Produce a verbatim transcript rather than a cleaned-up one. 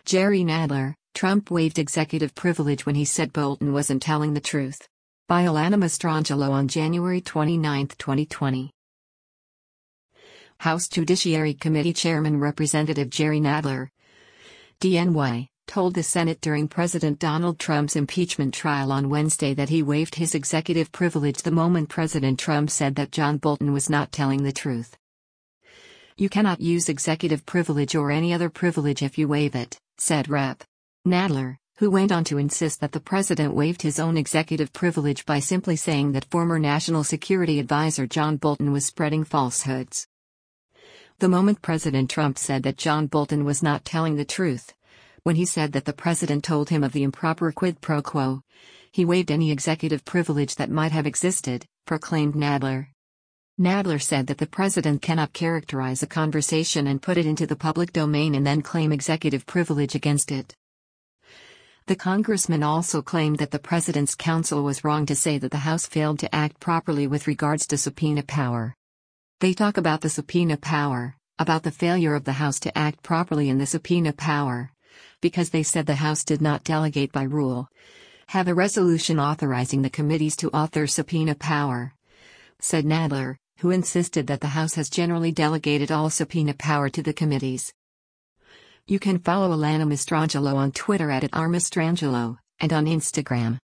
Jerry Nadler, Trump waived executive privilege when he said Bolton wasn't telling the truth. By Alana Mastrangelo on January twenty-ninth, twenty twenty. House Judiciary Committee Chairman Representative Jerry Nadler, D N Y, told the Senate during President Donald Trump's impeachment trial on Wednesday that he waived his executive privilege the moment President Trump said that John Bolton was not telling the truth. "You cannot use executive privilege or any other privilege if you waive it," said Representative Nadler, who went on to insist that the president waived his own executive privilege by simply saying that former National Security Advisor John Bolton was spreading falsehoods. The moment President Trump said that John Bolton was not telling the truth, when he said that the president told him of the improper quid pro quo, he waived any executive privilege that might have existed, proclaimed Nadler. Nadler said that the president cannot characterize a conversation and put it into the public domain and then claim executive privilege against it. The congressman also claimed that the president's counsel was wrong to say that the House failed to act properly with regards to subpoena power. They talk about the subpoena power, about the failure of the House to act properly in the subpoena power, because they said the House did not delegate by rule, have a resolution authorizing the committees to author subpoena power, said Nadler, who insisted that the House has generally delegated all subpoena power to the committees. You can follow Alana Mastrangelo on Twitter at, at r mastrangelo, and on Instagram.